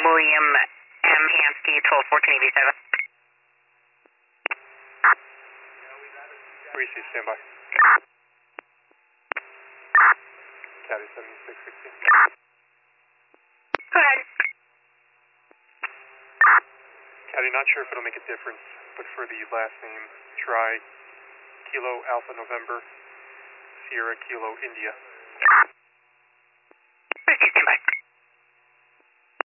William M. Hansky, 121487. Reese, standby. Caddy 7660. Go ahead. Caddy, not sure if it'll make a difference, but for the last name, try Kilo Alpha November, Sierra Kilo India.